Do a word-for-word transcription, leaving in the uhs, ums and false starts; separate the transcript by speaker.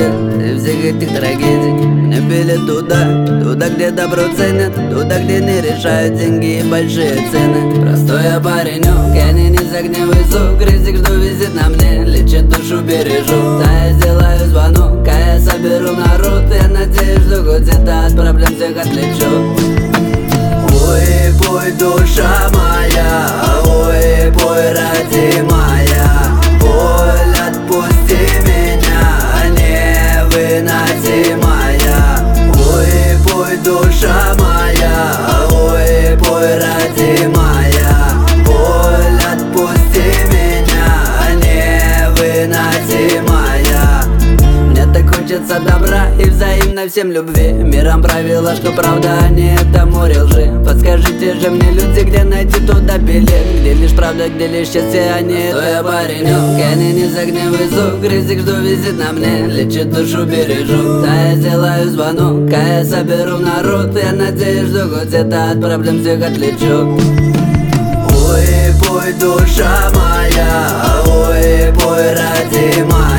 Speaker 1: нет и всех этих трагедий. Мне билет туда, туда, где добро ценят, туда, где не решают деньги и большие цены. Простой я паренек, я не из огня высок, риск, что висит на мне, лечит душу, бережу. Да, я сделаю звонок, а я соберу народ, я надеюсь, что хоть это от проблем всех отвлечет. Ой, пой, душа моя, ой, пой, родимая, боль отпусти меня, невыносимая. Ой, пой, душа моя, ой, пой, родимая, боль отпусти меня, невыносимая. Мне так хочется добра и взаимно всем любви. Миром правила, что правда, а не это море лжи. Подскажите же мне, люди, где найти туда билет, где лишь правда, где лишь счастье, а не это. Я паренек, я не из огня высок, риск, что висит на мне, лечит душу, бережу. Да, я сделаю звонок, а я соберу народ, я надеюсь, что хоть это от проблем всех отвлечет. Ой, пой, душа моя, ой, пой, родимая,